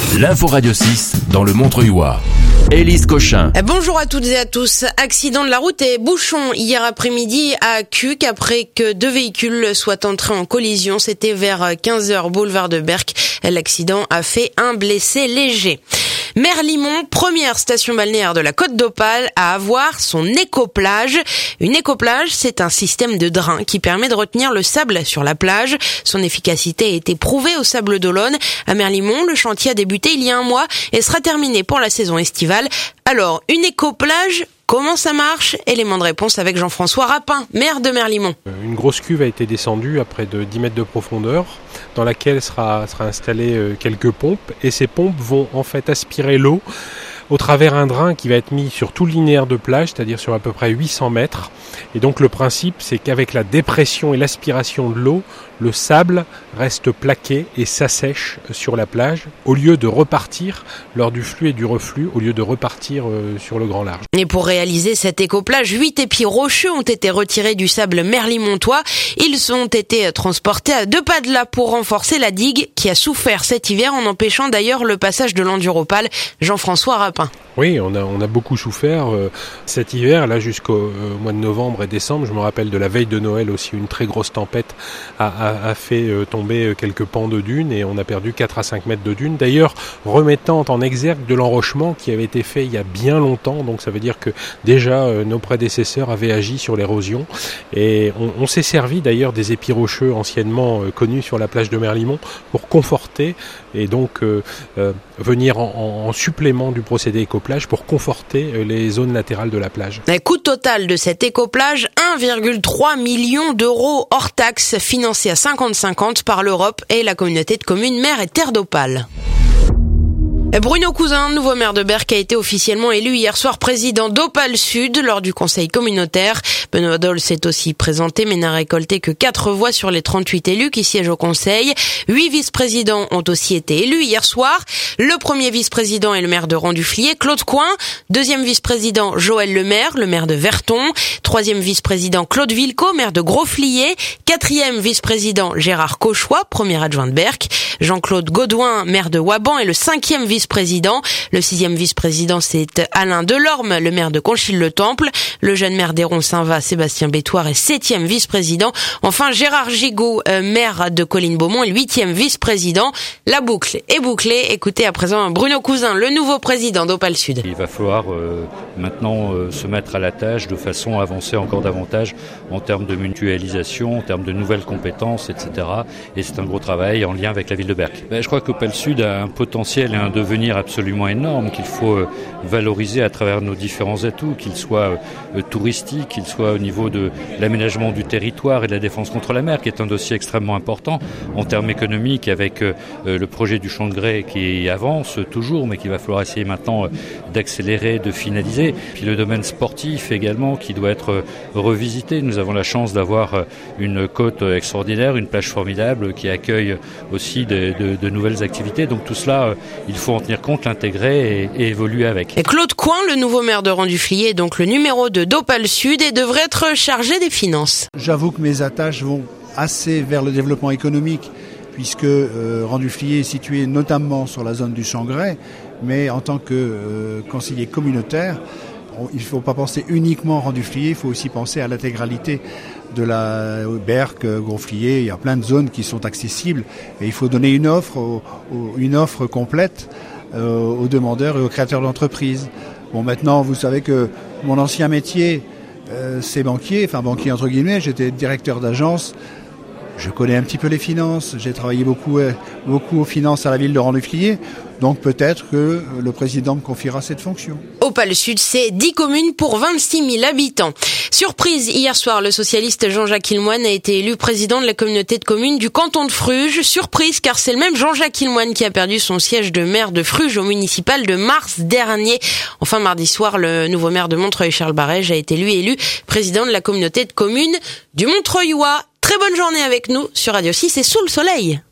L'info Radio 6 dans le Montreuilois. Élise Cochin. Bonjour à toutes et à tous. Accident de la route et bouchon hier après-midi à Cuques après que deux véhicules soient entrés en collision. C'était vers 15h boulevard de Berck. L'accident a fait un blessé léger. Merlimont, première station balnéaire de la Côte d'Opale à avoir son écoplage. Une écoplage, c'est un système de drain qui permet de retenir le sable sur la plage. Son efficacité a été prouvée au Sables d'Olonne. À Merlimont, le chantier a débuté il y a un mois et sera terminé pour la saison estivale. Alors, une écoplage, comment ça marche? Élément de réponse avec Jean-François Rapin, maire de Merlimont. Une grosse cuve a été descendue à près de 10 mètres de profondeur, dans laquelle sera installé quelques pompes, et ces pompes vont en fait aspirer l'eau au travers un drain qui va être mis sur tout le linéaire de plage, c'est-à-dire sur à peu près 800 mètres. Et donc le principe, c'est qu'avec la dépression et l'aspiration de l'eau, le sable reste plaqué et s'assèche sur la plage, au lieu de repartir lors du flux et du reflux, au lieu de repartir sur le grand large. Et pour réaliser cette écoplage, 8 épis rocheux ont été retirés du sable merlimontois. Ils ont été transportés à 2 pas de là pour renforcer la digue qui a souffert cet hiver en empêchant d'ailleurs le passage de l'enduropale. Jean-François Rapin. Oui, on a beaucoup souffert cet hiver, là jusqu'au mois de novembre et décembre. Je me rappelle de la veille de Noël aussi, une très grosse tempête a fait tomber quelques pans de dunes et on a perdu 4 à 5 mètres de dunes. D'ailleurs, remettant en exergue de l'enrochement qui avait été fait il y a bien longtemps, donc ça veut dire que déjà nos prédécesseurs avaient agi sur l'érosion. Et on s'est servi d'ailleurs des épis rocheux anciennement connus sur la plage de Merlimont pour conforter et donc venir en supplément du procédé écoplage pour conforter les zones latérales de la plage. Le coût total de cette écoplage, 1,3 million d'euros hors taxes, financé à 50-50 par l'Europe et la communauté de communes Mer et Terre d'Opale. Bruno Cousin, nouveau maire de Berck, a été officiellement élu hier soir président d'Opale Sud lors du conseil communautaire. Benoît Doll s'est aussi présenté mais n'a récolté que 4 voix sur les 38 élus qui siègent au conseil. 8 vice-présidents ont aussi été élus hier soir. Le premier vice-président est le maire de Randuflier, Claude Coin. Deuxième vice-président, Joël Lemaire, le maire de Verton. Troisième vice-président, Claude Vilco, maire de Grosflier. Quatrième vice-président, Gérard Cauchois, premier adjoint de Berck. Jean-Claude Gaudouin, maire de Waban, est le 5e vice-président. Le 6e vice-président, c'est Alain Delorme, le maire de Conchil-le-Temple. Le jeune maire d'Héron-Saint-Va, Sébastien Bétoir, est 7e vice-président. Enfin, Gérard Gigoux, maire de Colline-Beaumont, est 8e vice-président. La boucle est bouclée. Écoutez à présent Bruno Cousin, le nouveau président d'Opale Sud. Il va falloir maintenant se mettre à la tâche de façon à avancer encore davantage en termes de mutualisation, en termes de nouvelles compétences, etc. Et c'est un gros travail en lien avec la ville de Berck. Je crois qu'Opale Sud a un potentiel et un devenir absolument énorme qu'il faut valoriser à travers nos différents atouts, qu'ils soient touristiques, qu'ils soient au niveau de l'aménagement du territoire et de la défense contre la mer, qui est un dossier extrêmement important en termes économiques avec le projet du Champ de Grès qui avance toujours, mais qu'il va falloir essayer maintenant d'accélérer, de finaliser. Puis le domaine sportif également qui doit être revisité. Nous avons la chance d'avoir une côte extraordinaire, une plage formidable qui accueille aussi de nouvelles activités. Donc tout cela, il faut en tenir compte, l'intégrer et évoluer avec. Et Claude Coin, le nouveau maire de Randuflier, donc le numéro 2 d'Opale Sud, et devrait être chargé des finances. J'avoue que mes attaches vont assez vers le développement économique, puisque Randuflier est situé notamment sur la zone du Champ de Grès, mais en tant que conseiller communautaire, il ne faut pas penser uniquement Randuflier, il faut aussi penser à l'intégralité de la Berck, Grosflier. Il y a plein de zones qui sont accessibles et il faut donner une offre complète aux demandeurs et aux créateurs d'entreprises. Bon, maintenant, vous savez que mon ancien métier, c'est banquier, enfin banquier entre guillemets, j'étais directeur d'agence. Je connais un petit peu les finances, j'ai travaillé beaucoup aux finances à la ville de Randuflier, donc peut-être que le président me confiera cette fonction. Opale Sud, c'est 10 communes pour 26 000 habitants. Surprise, hier soir, le socialiste Jean-Jacques Ilmoine a été élu président de la communauté de communes du canton de Fruges. Surprise, car c'est le même Jean-Jacques Ilmoine qui a perdu son siège de maire de Fruges au municipal de mars dernier. Enfin, mardi soir, le nouveau maire de Montreuil, Charles Barège, a été lui élu président de la communauté de communes du Montreuilois. Très bonne journée avec nous sur Radio 6 et sous le soleil.